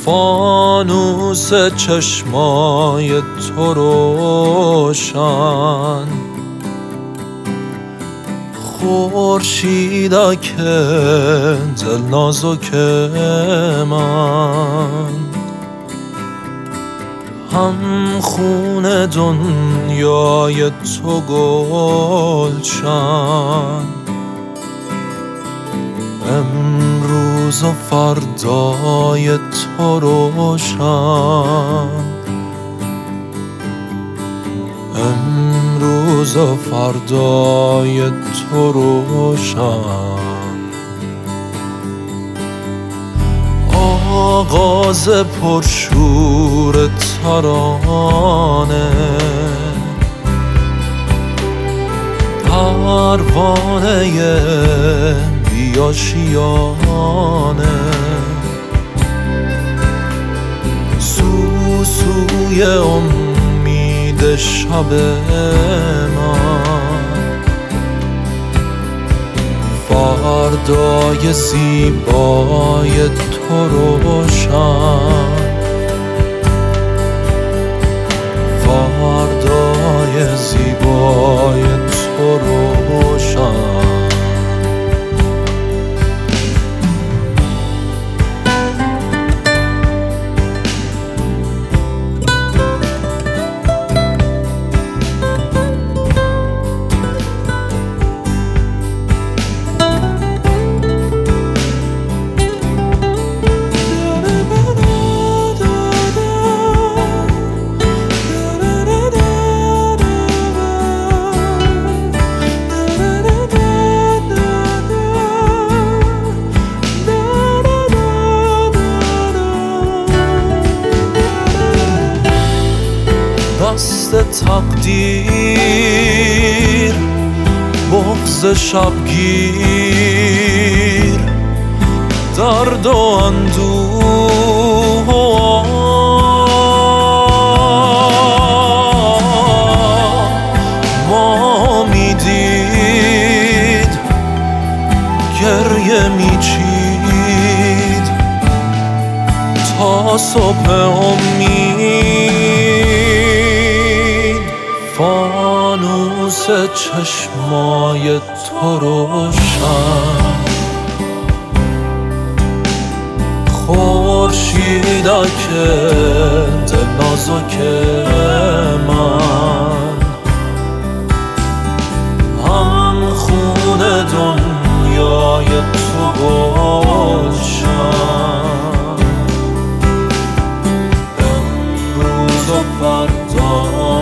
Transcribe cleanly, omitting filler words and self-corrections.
فانوس چشمای تو روشن، خورشیدا که دل نازک من، هم خون دنیای تو گلشن، امروز و فردای تو روشن، امروز و فردای تو روشن. آغاز پرشور ترانه، پروانه بیاشیانه، سوسوی امید شب من، فردای زیبای تو روشن، فردای زیبای تو روشن. دست تقدیر، بغض شبگیر، درد و اندوه و ما میدید گریه میچید تا صبح امید. فانوس چشمای تو روشن، خورشیدا که دل نازک من، هم خون دنیای تو گلشن، امروز و فردا